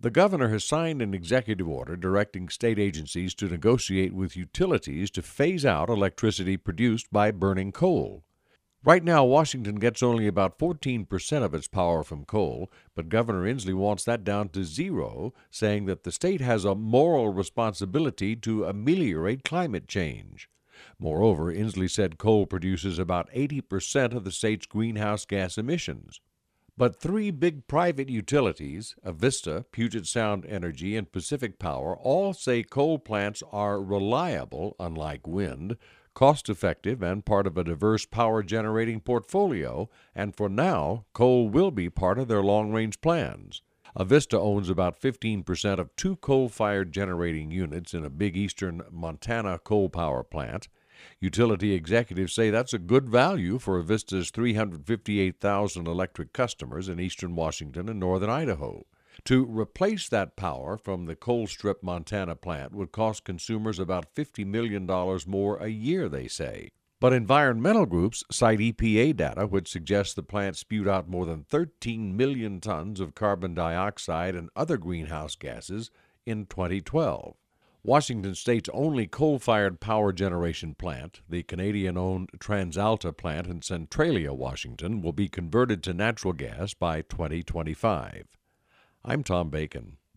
The governor has signed an executive order directing state agencies to negotiate with utilities to phase out electricity produced by burning coal. Right now, Washington gets only about 14% of its power from coal, but Governor Inslee wants that down to zero, saying that the state has a moral responsibility to ameliorate climate change. Moreover, Inslee said coal produces about 80% of the state's greenhouse gas emissions. But three big private utilities, Avista, Puget Sound Energy, and Pacific Power, all say coal plants are reliable, unlike wind, cost-effective, and part of a diverse power-generating portfolio, and for now, coal will be part of their long-range plans. Avista owns about 15% of two coal-fired generating units in a big eastern Montana coal power plant. Utility executives say that's a good value for Avista's 358,000 electric customers in eastern Washington and northern Idaho. To replace that power from the Colstrip, Montana plant would cost consumers about $50 million more a year, they say. But environmental groups cite EPA data which suggests the plant spewed out more than 13 million tons of carbon dioxide and other greenhouse gases in 2012. Washington state's only coal-fired power generation plant, the Canadian-owned TransAlta plant in Centralia, Washington, will be converted to natural gas by 2025. I'm Tom Bacon.